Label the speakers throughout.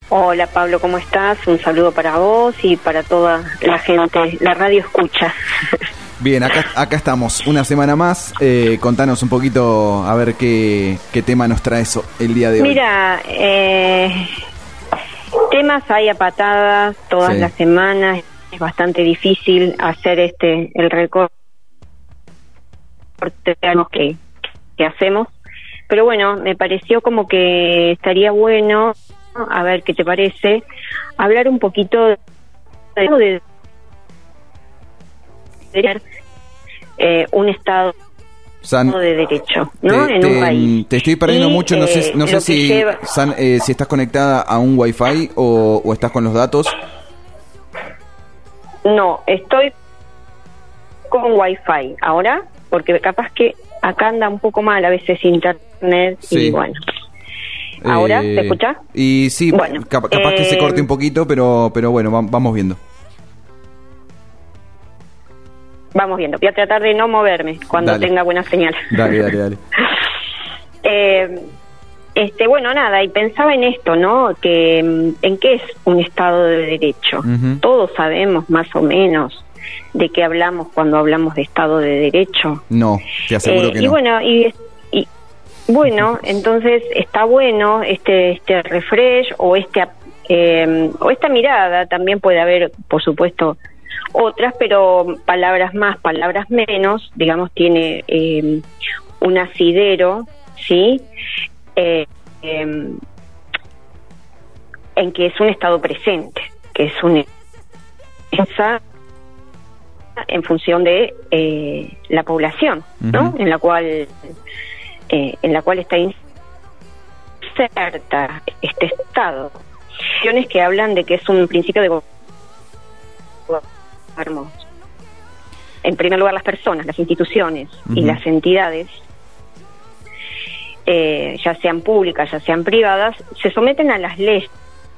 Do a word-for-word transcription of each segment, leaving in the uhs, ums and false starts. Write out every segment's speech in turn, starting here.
Speaker 1: Hola Pablo, ¿cómo estás? Un saludo para vos y para toda la gente, la radio escucha.
Speaker 2: Bien, acá, acá estamos, una semana más. Eh, contanos un poquito, a ver qué, qué tema nos trae eso el día de hoy.
Speaker 1: Mira, eh, temas hay a patadas todas
Speaker 2: Sí.
Speaker 1: las semanas. Es bastante difícil hacer este el recorte que, que hacemos. Pero bueno, me pareció como que estaría bueno, a ver qué te parece, hablar un poquito de, de, de eh, un Estado
Speaker 2: San,
Speaker 1: de derecho, ¿no?
Speaker 2: Te,
Speaker 1: en
Speaker 2: te,
Speaker 1: un país.
Speaker 2: te estoy perdiendo
Speaker 1: Y,
Speaker 2: mucho, no sé,
Speaker 1: eh,
Speaker 2: no sé
Speaker 1: lo que
Speaker 2: si,
Speaker 1: lleva-
Speaker 2: San, eh, si estás conectada a un Wi-Fi o, o estás con los datos.
Speaker 1: No, estoy con Wi-Fi ahora, porque capaz que acá anda un poco mal a veces internet
Speaker 2: Sí.
Speaker 1: y bueno. ¿Ahora?
Speaker 2: Eh,
Speaker 1: ¿Te escuchás?
Speaker 2: Y sí,
Speaker 1: Bueno,
Speaker 2: cap- capaz que se
Speaker 1: eh,
Speaker 2: corte un poquito, pero, pero bueno, va- vamos viendo.
Speaker 1: Vamos viendo. Voy a tratar de no moverme cuando
Speaker 2: Dale.
Speaker 1: tenga buena señal.
Speaker 2: Dale, dale, dale.
Speaker 1: Eh, este, bueno, nada, y pensaba en esto, ¿no? Que mm, en qué es un Estado de Derecho.
Speaker 2: Ujú.
Speaker 1: Todos sabemos más o menos de qué hablamos cuando hablamos de Estado de Derecho.
Speaker 2: No, te aseguro
Speaker 1: Eh,
Speaker 2: que
Speaker 1: y
Speaker 2: no.
Speaker 1: bueno, y, y bueno, entonces está bueno este este refresh o este eh, o esta mirada. También puede haber, por supuesto, otras, pero palabras más, palabras menos, digamos, tiene eh, un asidero, ¿sí? Eh, eh, en que es un estado presente, que es un esa en función de eh, la población, ¿no?
Speaker 2: Ujú.
Speaker 1: En la cual eh, en la cual está inserta este estado. Acciones que hablan de que es un principio de gobierno. En primer lugar, las personas, las instituciones y
Speaker 2: Ujú.
Speaker 1: las entidades, eh, ya sean públicas, ya sean privadas, se someten a las leyes,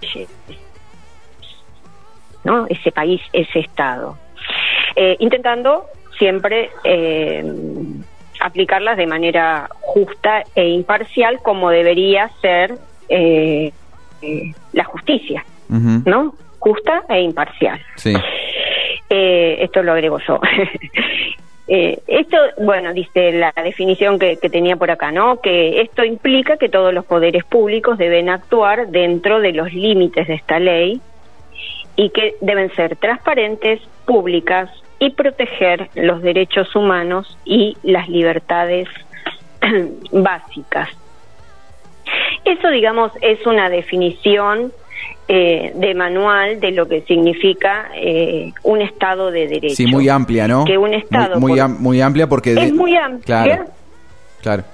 Speaker 1: ¿no? Ese país, ese estado, eh, intentando siempre eh, aplicarlas de manera justa e imparcial, como debería ser eh, eh, la justicia,
Speaker 2: Ujú.
Speaker 1: ¿no? Justa e imparcial.
Speaker 2: Sí.
Speaker 1: Eh, esto lo agrego yo. eh, esto, bueno, dice la definición que, que tenía por acá, ¿no? Que esto implica que todos los poderes públicos deben actuar dentro de los límites de esta ley y que deben ser transparentes, públicas y proteger los derechos humanos y las libertades básicas. Eso, digamos, es una definición eh, de manual de lo que significa eh, un Estado de Derecho.
Speaker 2: Sí, muy amplia, ¿no?
Speaker 1: Que un Estado
Speaker 2: Muy, muy,
Speaker 1: por-
Speaker 2: am- muy amplia porque...
Speaker 1: Es
Speaker 2: de-
Speaker 1: muy amplia.
Speaker 2: Claro, claro.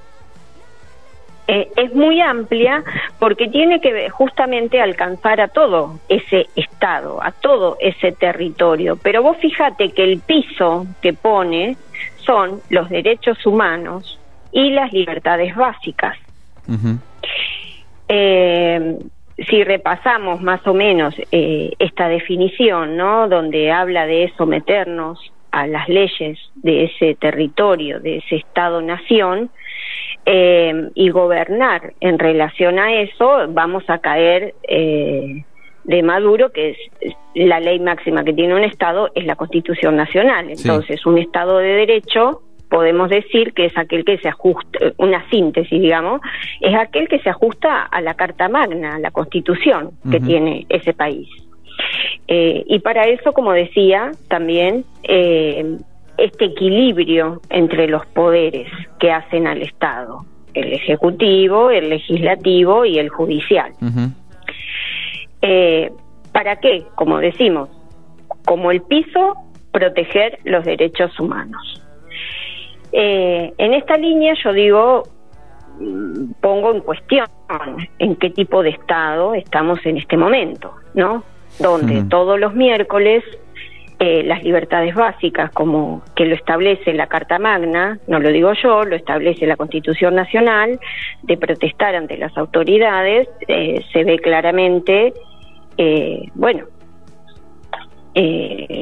Speaker 1: Eh, es muy amplia porque tiene que ver justamente alcanzar a todo ese estado, a todo ese territorio. Pero vos fíjate que el piso que pone son los derechos humanos y las libertades básicas.
Speaker 2: Ujú.
Speaker 1: Eh, si repasamos más o menos eh, esta definición, ¿no? Donde habla de someternos a las leyes de ese territorio, de ese Estado-nación, eh, y gobernar en relación a eso, vamos a caer eh, de Maduro, que es es la ley máxima que tiene un Estado, es la Constitución Nacional. Entonces, sí. Un Estado de Derecho, podemos decir que es aquel que se ajusta, una síntesis, digamos, es aquel que se ajusta a la Carta Magna, a la Constitución que uh-huh. tiene ese país. Eh, y para eso, como decía, también eh, este equilibrio entre los poderes que hacen al Estado, el ejecutivo, el legislativo y el judicial. Uh-huh. Eh, ¿Para qué? Como decimos, como el piso, proteger los derechos humanos. Eh, en esta línea yo digo, pongo en cuestión en qué tipo de Estado estamos en este momento, ¿no? Donde uh-huh. todos los miércoles eh, las libertades básicas, como que lo establece la Carta Magna, no lo digo yo, lo establece la Constitución Nacional, de protestar ante las autoridades, eh, se ve claramente, eh, bueno, eh,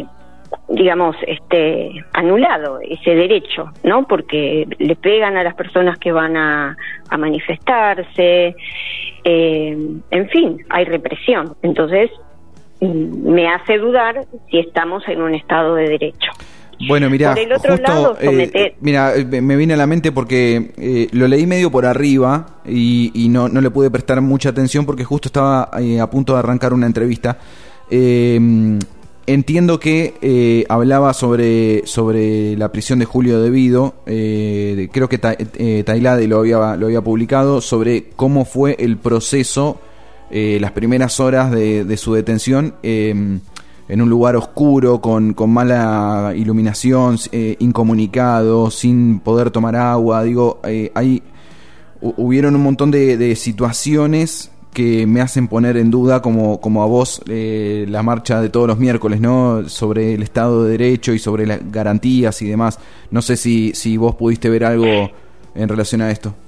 Speaker 1: digamos, este, anulado ese derecho, ¿no? Porque le pegan a las personas que van a, a manifestarse, eh, en fin, hay represión. Entonces, me hace dudar si estamos en un Estado de Derecho.
Speaker 2: Bueno, mira,
Speaker 1: por el otro
Speaker 2: justo,
Speaker 1: lado, someter...
Speaker 2: eh, mira, me viene a la mente porque eh, lo leí medio por arriba y, y no, no le pude prestar mucha atención porque justo estaba eh, a punto de arrancar una entrevista. Eh, entiendo que eh, hablaba sobre sobre la prisión de Julio De Vido, eh, creo que ta, eh, Tailade lo había lo había publicado, sobre cómo fue el proceso, eh, las primeras horas de, de su detención, eh, en un lugar oscuro, con, con mala iluminación, eh, incomunicado, sin poder tomar agua. Digo, eh, hay hubieron un montón de, de situaciones que me hacen poner en duda, como, como a vos, eh, la marcha de todos los miércoles, ¿no? Sobre el Estado de Derecho y sobre las garantías y demás. No sé si, si vos pudiste ver algo en relación a esto.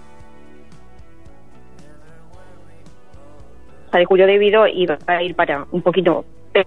Speaker 1: De Julio De Vido iba a ir para un poquito...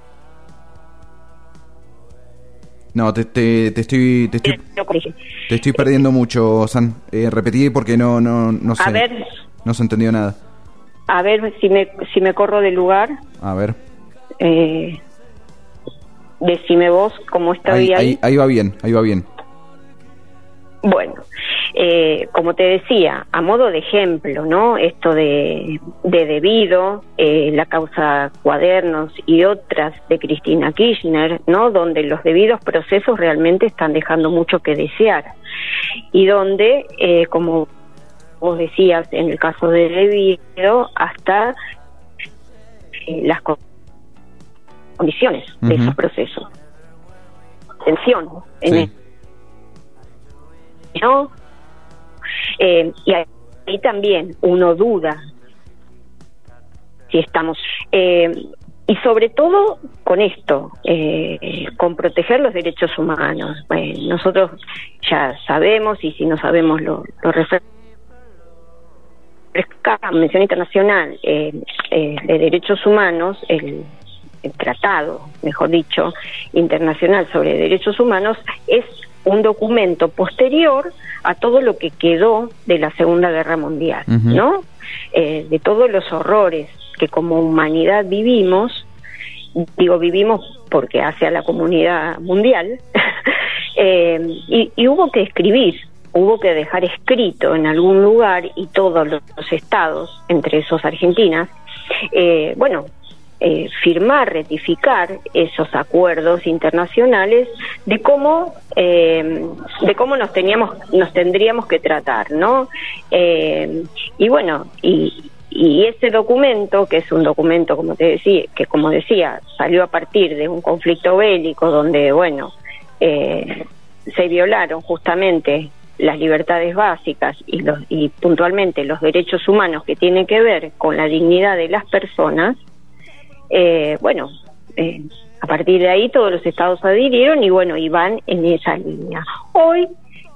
Speaker 2: No, te, te, te estoy te estoy te estoy perdiendo mucho, San. Eh, repetí porque no no no sé.
Speaker 1: A ver,
Speaker 2: no se entendió nada.
Speaker 1: A ver si me si me corro del lugar.
Speaker 2: A ver.
Speaker 1: Eh, decime vos cómo estoy ahí.
Speaker 2: Ahí, ahí, ahí va bien, ahí va bien.
Speaker 1: Bueno, eh, como te decía, a modo de ejemplo, ¿no? Esto de, de De Vido, eh, la causa Cuadernos y otras de Cristina Kirchner, ¿no? Donde los debidos procesos realmente están dejando mucho que desear. Y donde, eh, como vos decías, en el caso de De Vido, hasta eh, las condiciones uh-huh. de esos procesos. Tensión en
Speaker 2: sí.
Speaker 1: el ¿no? Eh, y ahí, ahí también uno duda si estamos eh, y sobre todo con esto, eh, con proteger los derechos humanos. Bueno, nosotros ya sabemos, y si no sabemos lo, lo refresca la Convención Internacional eh, eh, de Derechos Humanos, el, el tratado, mejor dicho, internacional sobre derechos humanos, es un documento posterior a todo lo que quedó de la Segunda Guerra Mundial, uh-huh. ¿no? Eh, de todos los horrores que como humanidad vivimos, digo vivimos porque hace a la comunidad mundial, eh, y, y hubo que escribir, hubo que dejar escrito en algún lugar, y todos los estados, entre esos Argentina, eh, bueno, Eh, firmar, ratificar esos acuerdos internacionales de cómo eh, de cómo nos teníamos nos tendríamos que tratar, ¿no? Eh, y bueno, y, y ese documento, que es un documento, como te decía, que como decía, salió a partir de un conflicto bélico donde, bueno, eh, se violaron justamente las libertades básicas y los y puntualmente los derechos humanos que tienen que ver con la dignidad de las personas. Eh, bueno, eh, a partir de ahí todos los estados adhirieron y bueno, y van en esa línea. Hoy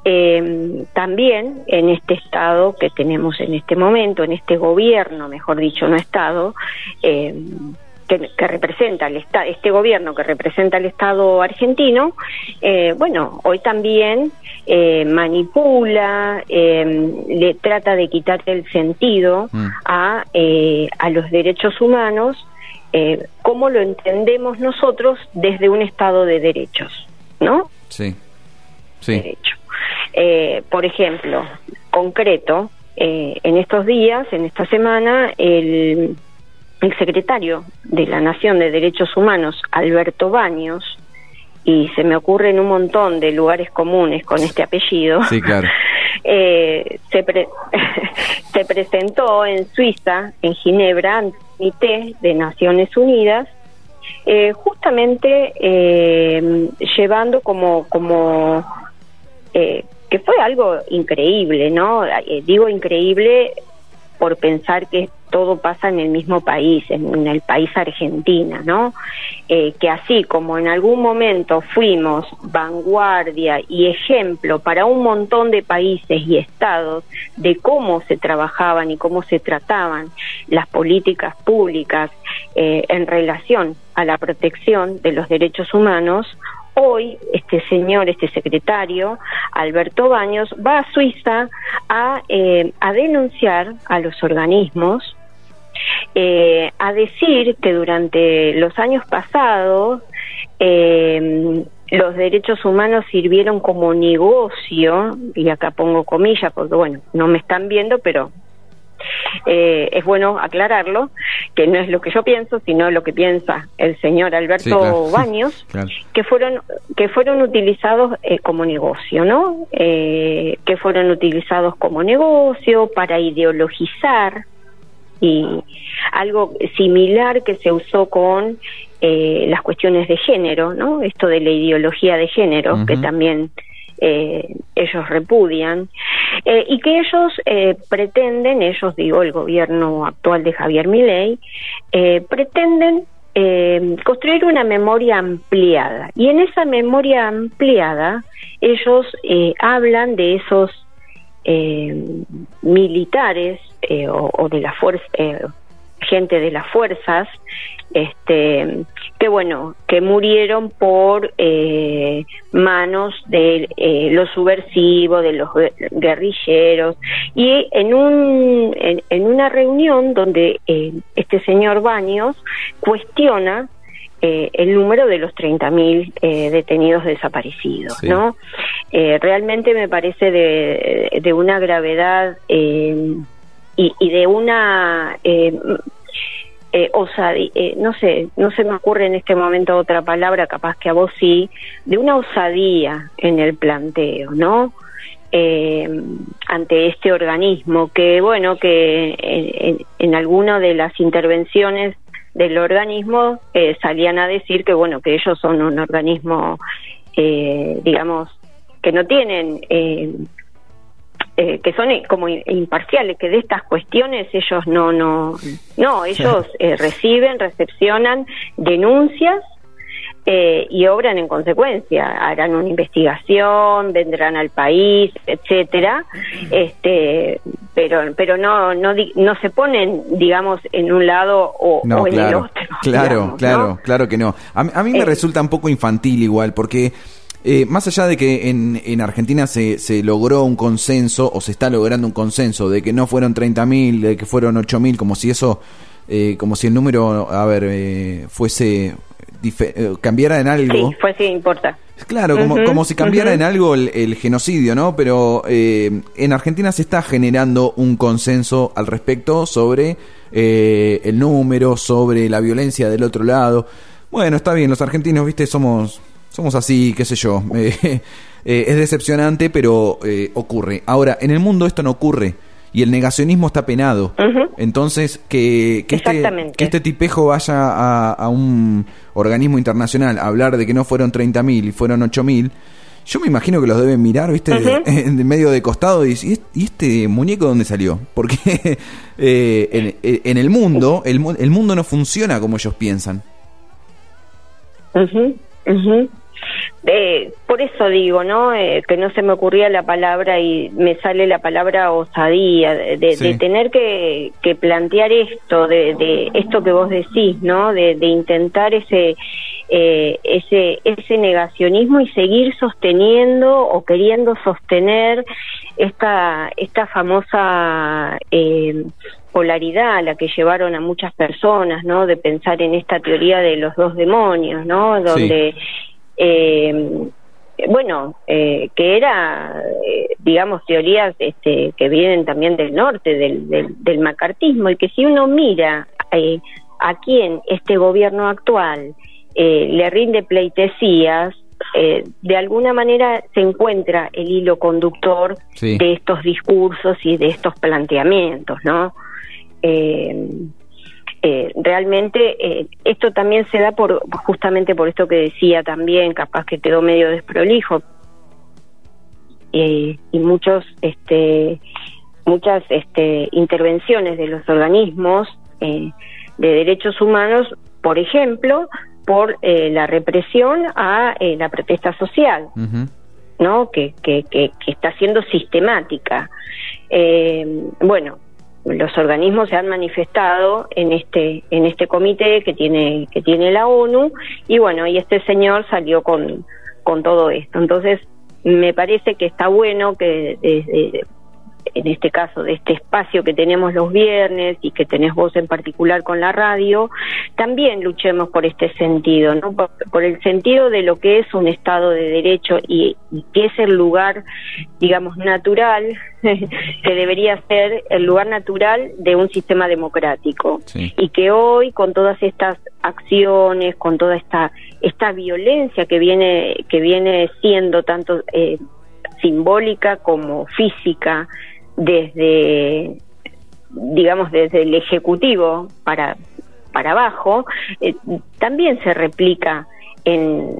Speaker 1: eh, también en este estado que tenemos en este momento, en este gobierno, mejor dicho, no estado, eh, que, que representa el esta, este gobierno que representa el Estado argentino, eh, bueno, hoy también eh, manipula, eh, le trata de quitar el sentido mm. a, eh, a los derechos humanos, Eh, cómo lo entendemos nosotros desde un Estado de derechos, ¿no?
Speaker 2: Sí, sí.
Speaker 1: Derecho. Eh, por ejemplo, concreto, eh, en estos días, en esta semana, el, el secretario de la Nación de Derechos Humanos, Alberto Baños, y se me ocurren un montón de lugares comunes con este apellido,
Speaker 2: sí, claro.
Speaker 1: eh, se, pre se presentó en Suiza, en Ginebra, ante el Comité de Naciones Unidas, eh, justamente eh, llevando como, como eh, que fue algo increíble, ¿no? Eh, digo increíble por pensar que todo pasa en el mismo país, en, en el país Argentina, ¿no? Eh, que así como en algún momento fuimos vanguardia y ejemplo para un montón de países y estados de cómo se trabajaban y cómo se trataban las políticas públicas eh, en relación a la protección de los derechos humanos, hoy este señor, este secretario, Alberto Baños, va a Suiza a, eh, a denunciar a los organismos, eh, a decir que durante los años pasados eh, los derechos humanos sirvieron como negocio, y acá pongo comillas porque bueno, no me están viendo, pero Eh, es bueno aclararlo, que no es lo que yo pienso, sino lo que piensa el señor Alberto sí, claro. Baños, claro. que fueron que fueron utilizados eh, como negocio, ¿no? Eh, que fueron utilizados como negocio para ideologizar, y algo similar que se usó con eh, las cuestiones de género, ¿no? Esto de la ideología de género, uh-huh. que también Eh, ellos repudian, eh, y que ellos eh, pretenden, ellos digo, el gobierno actual de Javier Milei, eh, pretenden eh, construir una memoria ampliada, y en esa memoria ampliada ellos eh, hablan de esos eh, militares eh, o, o de la fuerza, eh, gente de las fuerzas, este que bueno, que murieron por eh, manos de eh, los subversivos, de los guerrilleros, y en un en, en una reunión donde eh, este señor Baños cuestiona eh, el número de los treinta mil eh, detenidos desaparecidos, sí. ¿no? Eh, realmente me parece de, de una gravedad eh, y, y de una eh, Eh, osadía, eh, no sé, no se me ocurre en este momento otra palabra, capaz que a vos sí, de una osadía en el planteo, ¿no? Eh, ante este organismo que, bueno, que en, en, en alguna de las intervenciones del organismo eh, salían a decir que, bueno, que ellos son un organismo, eh, digamos, que no tienen... Eh, Eh, que son como imparciales, que de estas cuestiones ellos no, no, no, ellos eh, reciben, recepcionan denuncias eh, y obran en consecuencia, harán una investigación, vendrán al país, etcétera, este, pero, pero no, no, no se ponen, digamos, en un lado o,
Speaker 2: no,
Speaker 1: o en
Speaker 2: claro,
Speaker 1: el otro.
Speaker 2: Claro,
Speaker 1: digamos,
Speaker 2: claro,
Speaker 1: ¿no?
Speaker 2: claro que no. A, a mí me eh, resulta un poco infantil igual, porque Eh, más allá de que en, en Argentina se, se logró un consenso, o se está logrando un consenso, de que no fueron treinta mil, de que fueron ocho mil, como si eso, eh, como si el número, a ver, eh, fuese, dife- eh, cambiara en algo.
Speaker 1: Sí, pues sí, importa.
Speaker 2: Claro, como, uh-huh, como si cambiara uh-huh. en algo el, el genocidio, ¿no? Pero eh, en Argentina se está generando un consenso al respecto sobre eh, el número, sobre la violencia del otro lado. Bueno, está bien, los argentinos, viste, somos... Somos así, qué sé yo. Eh, eh, es decepcionante, pero eh, ocurre. Ahora, en el mundo esto no ocurre. Y el negacionismo está penado. Uh-huh. Entonces, que, que, este, que este tipejo vaya a, a un organismo internacional a hablar de que no fueron treinta mil y fueron ocho mil, yo me imagino que los deben mirar, ¿viste? Uh-huh. de, de medio de costado y decir, ¿y este muñeco dónde salió? Porque eh, en, en el mundo, el, el mundo no funciona como ellos piensan.
Speaker 1: Uh-huh. Uh-huh. Eh, por eso digo, ¿no? Eh, que no se me ocurría la palabra y me sale la palabra osadía, de, de, sí. de tener que, que plantear esto, de, de esto que vos decís, ¿no? De, de intentar ese, eh, ese, ese negacionismo y seguir sosteniendo o queriendo sostener esta, esta famosa eh, polaridad a la que llevaron a muchas personas, ¿no? De pensar en esta teoría de los dos demonios, ¿no? Donde sí. Eh, bueno, eh, que era, eh, digamos, teorías este, que vienen también del norte, del, del, del macartismo, y que si uno mira eh, a quién este gobierno actual eh, le rinde pleitesías, eh, de alguna manera se encuentra el hilo conductor sí. de estos discursos y de estos planteamientos, ¿no? Eh, Eh, realmente eh, esto también se da por justamente por esto que decía también, capaz que quedó medio desprolijo, eh, y muchos este muchas este, intervenciones de los organismos eh, de derechos humanos, por ejemplo, por eh, la represión a eh, la protesta social, uh-huh. ¿no? Que, que, que, que está siendo sistemática. Eh, bueno, los organismos se han manifestado en este en este comité que tiene que tiene la ONU, y bueno, y este señor salió con con todo esto. Entonces, me parece que está bueno que desde, en este caso, de este espacio que tenemos los viernes y que tenés vos en particular con la radio, también luchemos por este sentido, ¿no? Por, por el sentido de lo que es un Estado de Derecho y, y que es el lugar, digamos, natural, que debería ser el lugar natural de un sistema democrático. Sí. Y que hoy, con todas estas acciones, con toda esta esta violencia que viene que viene siendo tanto eh, simbólica como física, desde, digamos, desde el Ejecutivo para para abajo, eh, también se replica en,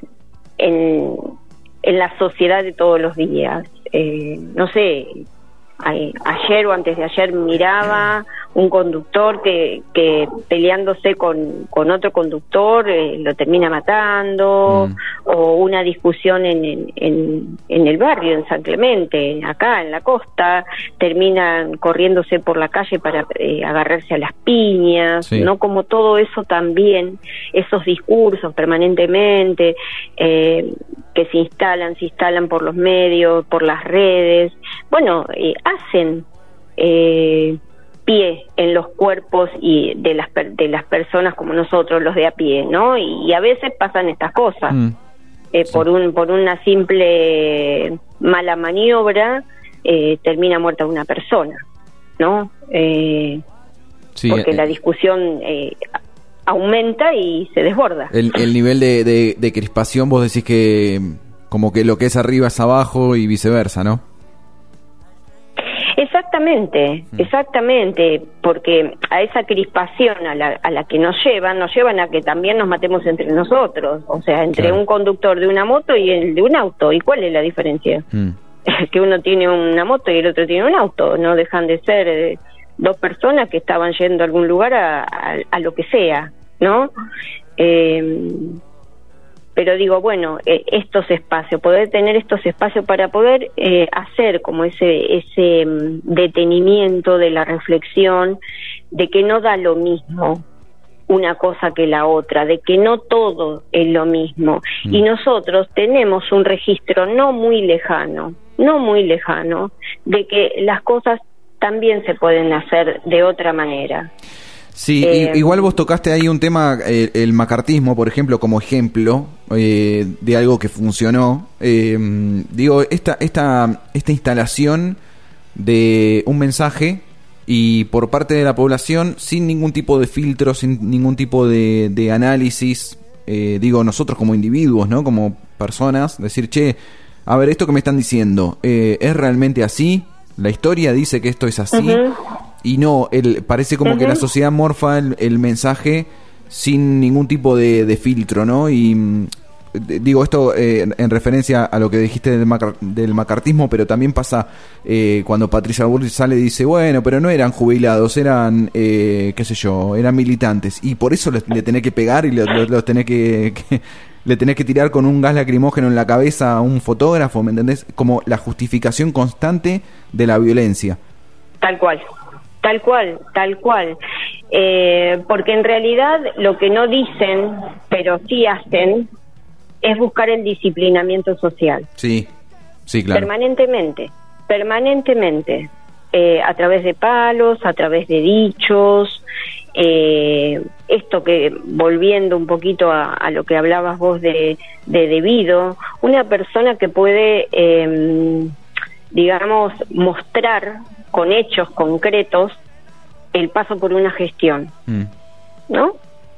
Speaker 1: en en la sociedad de todos los días. Eh, no sé, ayer o antes de ayer miraba un conductor que, que peleándose con, con otro conductor eh, lo termina matando, mm. o una discusión en, en, en el barrio, en San Clemente, acá en la costa, terminan corriéndose por la calle para eh, agarrarse a las piñas, sí. ¿no? Como todo eso también, esos discursos permanentemente eh, que se instalan, se instalan por los medios, por las redes, bueno, eh, hacen eh, pie en los cuerpos y de las de las personas como nosotros, los de a pie, ¿no? Y, y a veces pasan estas cosas mm. eh, sí. por un por una simple mala maniobra eh, termina muerta una persona, ¿no? Eh, sí, porque eh, la discusión eh, aumenta y se desborda.
Speaker 2: El, el nivel de, de, de crispación, vos decís que como que lo que es arriba es abajo y viceversa, ¿no?
Speaker 1: Exactamente, exactamente, porque a esa crispación a la, a la que nos llevan, nos llevan a que también nos matemos entre nosotros, o sea, entre claro. un conductor de una moto y el de un auto. ¿Y cuál es la diferencia? Mm. Que uno tiene una moto y el otro tiene un auto, no dejan de ser eh, dos personas que estaban yendo a algún lugar a, a, a lo que sea, ¿no? Eh, pero digo, bueno, eh, estos espacios, poder tener estos espacios para poder eh, hacer como ese ese um, detenimiento de la reflexión de que no da lo mismo una cosa que la otra, de que no todo es lo mismo. Mm. Y nosotros tenemos un registro no muy lejano, no muy lejano, de que las cosas también se pueden hacer de otra manera.
Speaker 2: Sí, eh, igual vos tocaste ahí un tema, el, el macartismo, por ejemplo, como ejemplo eh, de algo que funcionó. Eh, digo, esta, esta, esta instalación de un mensaje y por parte de la población sin ningún tipo de filtro, sin ningún tipo de, de análisis, eh, digo, nosotros como individuos, ¿no? Como personas, decir, che, a ver, esto que me están diciendo, eh, ¿es realmente así? La historia dice que esto es así. Uh-huh. Y no, el, parece como uh-huh. que la sociedad morfa el, el mensaje sin ningún tipo de, de filtro, ¿no? Y de, digo esto eh, en referencia a lo que dijiste del, macar, del macartismo, pero también pasa eh, cuando Patricia Bullrich sale y dice, bueno, pero no eran jubilados, eran, eh, qué sé yo, eran militantes. Y por eso les, le tenés que pegar y los, los tenés que... que le tenés que tirar con un gas lacrimógeno en la cabeza a un fotógrafo, ¿me entendés? Como la justificación constante de la violencia.
Speaker 1: Tal cual. Tal cual, tal cual. Eh, porque en realidad lo que no dicen, pero sí hacen, es buscar el disciplinamiento social.
Speaker 2: Sí, sí, claro.
Speaker 1: Permanentemente, permanentemente. Eh, a través de palos, a través de dichos. Eh, esto que, volviendo un poquito a, a lo que hablabas vos de, de debido, una persona que puede, eh, digamos, mostrar con hechos concretos el paso por una gestión, mm. ¿no?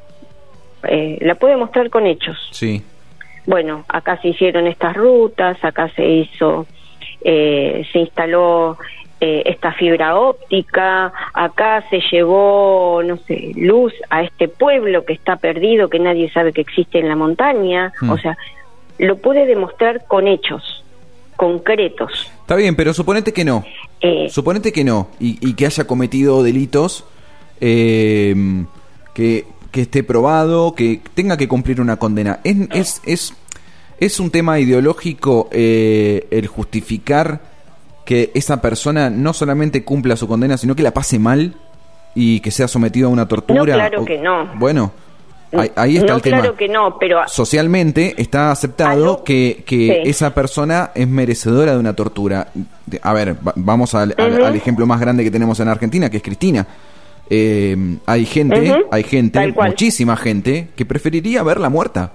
Speaker 1: Eh, la puede mostrar con hechos.
Speaker 2: Sí.
Speaker 1: Bueno, acá se hicieron estas rutas, acá se hizo, eh, se instaló eh, esta fibra óptica, acá se llevó, no sé, luz a este pueblo que está perdido, que nadie sabe que existe en la montaña. Mm. O sea, lo puede demostrar con hechos, concretos.
Speaker 2: Está bien, pero suponete que no. Eh, suponete que no, y, y que haya cometido delitos, eh, que, que esté probado, que tenga que cumplir una condena. Es, es, es, es un tema ideológico eh, el justificar que esa persona no solamente cumpla su condena, sino que la pase mal y que sea sometido a una tortura.
Speaker 1: No, claro
Speaker 2: o,
Speaker 1: que no.
Speaker 2: Bueno, ahí, ahí está
Speaker 1: no,
Speaker 2: el tema.
Speaker 1: Claro que no, pero
Speaker 2: socialmente está aceptado
Speaker 1: ¿Algo?
Speaker 2: que, que sí. esa persona es merecedora de una tortura. A ver, va, vamos al, uh-huh. al, al ejemplo más grande que tenemos en Argentina, que es Cristina. Eh, hay gente, uh-huh. hay gente, muchísima gente, que preferiría verla muerta.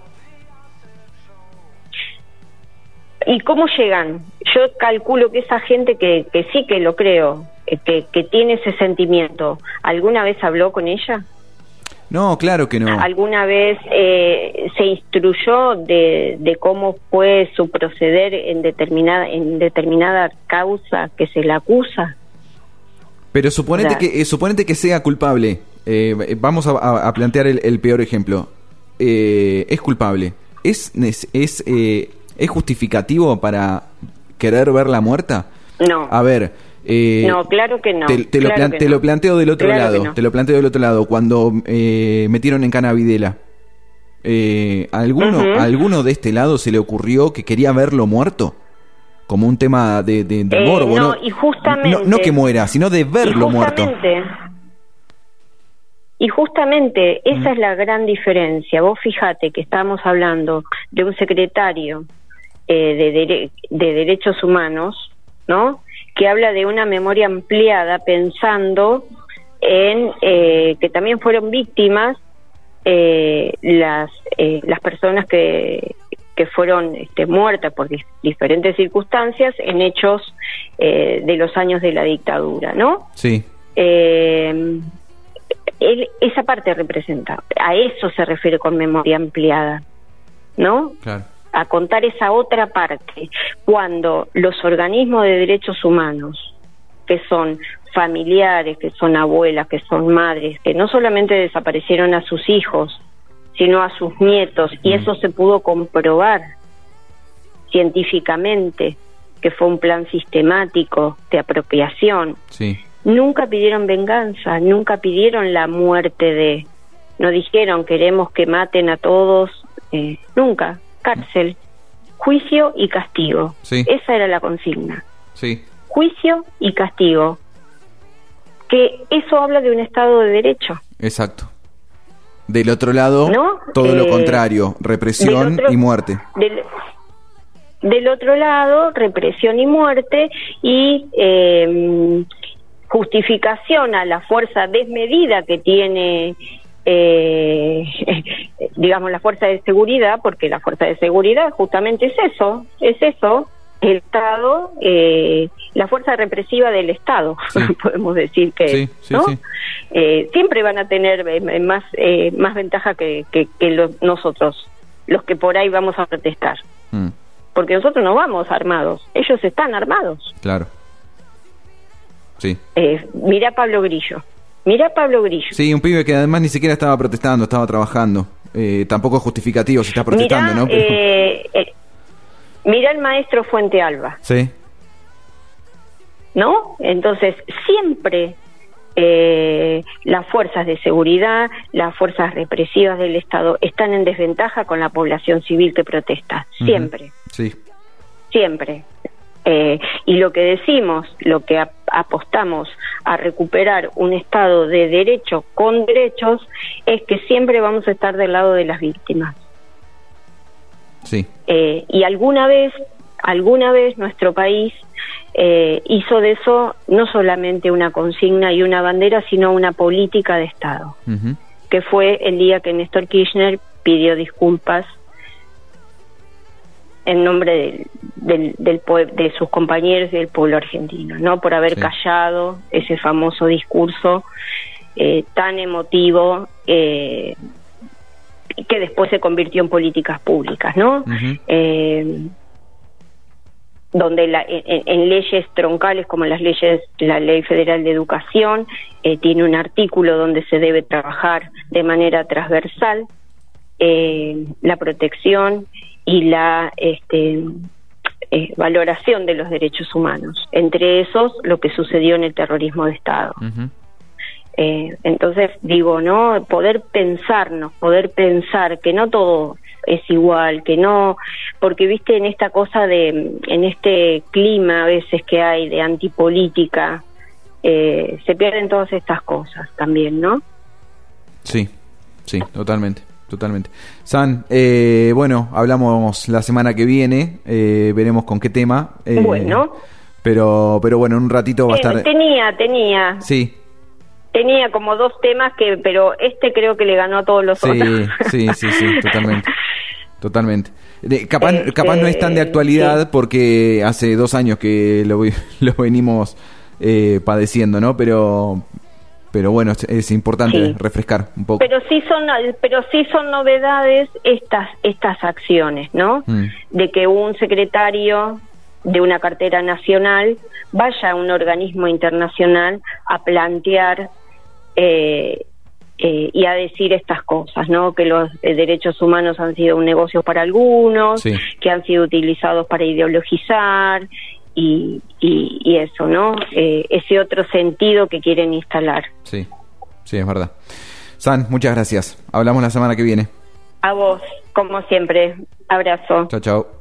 Speaker 1: ¿Y cómo llegan? Yo calculo que esa gente que, que sí que lo creo, que, que tiene ese sentimiento, ¿alguna vez habló con ella?
Speaker 2: No, claro que no.
Speaker 1: ¿Alguna vez eh, se instruyó de, de cómo fue su proceder en determinada en determinada causa que se la acusa?
Speaker 2: Pero suponete, o sea, que, eh, suponete que sea culpable. Eh, vamos a, a plantear el, el peor ejemplo. Eh, es culpable. ¿Es, es, es, eh, ¿Es justificativo para querer verla muerta?
Speaker 1: No.
Speaker 2: A ver... Eh,
Speaker 1: no, claro que no.
Speaker 2: Te, te,
Speaker 1: claro
Speaker 2: lo, plan,
Speaker 1: que
Speaker 2: te
Speaker 1: no.
Speaker 2: lo planteo del otro
Speaker 1: claro
Speaker 2: lado.
Speaker 1: No.
Speaker 2: Te lo planteo del otro lado. Cuando eh, metieron en cana a Videla, eh, ¿a alguno, uh-huh. ¿a alguno de este lado se le ocurrió que quería verlo muerto? Como un tema de, de, de
Speaker 1: eh,
Speaker 2: morbo,
Speaker 1: no,
Speaker 2: ¿no?
Speaker 1: Y justamente,
Speaker 2: no, no que muera, sino de verlo
Speaker 1: y
Speaker 2: muerto.
Speaker 1: Y justamente esa mm. es la gran diferencia. Vos fijate que estamos hablando de un secretario eh, de, dere- de Derechos Humanos, ¿no?, que habla de una memoria ampliada pensando en eh, que también fueron víctimas eh, las eh, las personas que que fueron este, muertas por di- diferentes circunstancias en hechos eh, de los años de la dictadura, ¿no?
Speaker 2: Sí.
Speaker 1: Eh, él, esa parte representa, a eso se refiere con memoria ampliada, ¿no?
Speaker 2: Claro.
Speaker 1: A contar esa otra parte, cuando los organismos de derechos humanos, que son familiares, que son abuelas, que son madres, que no solamente desaparecieron a sus hijos, sino a sus nietos, y eso se pudo comprobar científicamente, que fue un plan sistemático de apropiación.
Speaker 2: Sí.
Speaker 1: Nunca pidieron venganza, nunca pidieron la muerte de... No dijeron queremos que maten a todos, eh, nunca. Cárcel, juicio y castigo.
Speaker 2: Sí.
Speaker 1: Esa era la consigna.
Speaker 2: Sí.
Speaker 1: Juicio y castigo. Que eso habla de un Estado de Derecho.
Speaker 2: Exacto. Del otro lado, ¿no? Todo eh, lo contrario, represión otro, y muerte.
Speaker 1: Del, del otro lado, represión y muerte y eh, justificación a la fuerza desmedida que tiene... Eh, digamos la fuerza de seguridad, porque la fuerza de seguridad justamente es eso, es eso, el Estado, eh, la fuerza represiva del Estado, sí. podemos decir que,
Speaker 2: sí, sí,
Speaker 1: ¿no?
Speaker 2: Sí.
Speaker 1: Eh, siempre van a tener eh, más eh, más ventaja que, que, que los, nosotros, los que por ahí vamos a protestar, mm. porque nosotros no vamos armados, ellos están armados.
Speaker 2: Claro. Sí.
Speaker 1: Eh, mira Pablo Grillo. Mira Pablo Grillo.
Speaker 2: Sí, un pibe que además ni siquiera estaba protestando, estaba trabajando. Eh, tampoco es justificativo si está protestando,
Speaker 1: mirá,
Speaker 2: ¿no? Pero...
Speaker 1: Eh, eh, mira el maestro Fuente Alba.
Speaker 2: Sí.
Speaker 1: ¿No? Entonces, siempre eh, las fuerzas de seguridad, las fuerzas represivas del Estado están en desventaja con la población civil que protesta. Siempre.
Speaker 2: Uh-huh. Sí.
Speaker 1: Siempre. Eh, y lo que decimos, lo que ap- apostamos a recuperar un Estado de derecho con derechos, es que siempre vamos a estar del lado de las víctimas.
Speaker 2: Sí.
Speaker 1: Eh, y alguna vez, alguna vez nuestro país eh, hizo de eso no solamente una consigna y una bandera, sino una política de Estado, uh-huh. que fue el día que Néstor Kirchner pidió disculpas en nombre del, del, del de sus compañeros y del pueblo argentino, no por haber sí. callado ese famoso discurso eh, tan emotivo eh, que después se convirtió en políticas públicas, ¿no? Uh-huh. Eh, donde la, en, en leyes troncales como las leyes, la Ley Federal de Educación eh, tiene un artículo donde se debe trabajar de manera transversal eh, la protección y la este eh, valoración de los derechos humanos, entre esos lo que sucedió en el terrorismo de Estado. Uh-huh. Eh, entonces digo, ¿no? Poder pensarnos, poder pensar que no todo es igual, que no, porque viste en esta cosa de, en este clima a veces que hay de antipolítica, eh, se pierden todas estas cosas también, ¿no?
Speaker 2: Sí, sí, totalmente, totalmente. San, eh, bueno, hablamos la semana que viene, eh, veremos con qué tema. Eh,
Speaker 1: bueno.
Speaker 2: Pero, pero bueno, en un ratito va a estar...
Speaker 1: Tenía, tenía.
Speaker 2: Sí.
Speaker 1: Tenía como dos temas que, pero este creo que le ganó a todos los
Speaker 2: sí,
Speaker 1: otros.
Speaker 2: Sí, sí, sí, totalmente, totalmente. De, capaz,
Speaker 1: este,
Speaker 2: capaz no es tan de actualidad sí. porque hace dos años que lo, lo venimos eh, padeciendo, ¿no? Pero, pero bueno, es, es importante sí. refrescar un poco.
Speaker 1: Pero sí son, pero sí son novedades estas, estas acciones, ¿no? Mm. De que un secretario de una cartera nacional vaya a un organismo internacional a plantear eh, eh, y a decir estas cosas, ¿no? Que los eh, derechos humanos han sido un negocio para algunos, sí. que han sido utilizados para ideologizar y, y, y eso, ¿no? Eh, ese otro sentido que quieren instalar.
Speaker 2: Sí, sí, es verdad. San, muchas gracias. Hablamos la semana que viene.
Speaker 1: A vos, como siempre. Abrazo.
Speaker 2: Chao, chao.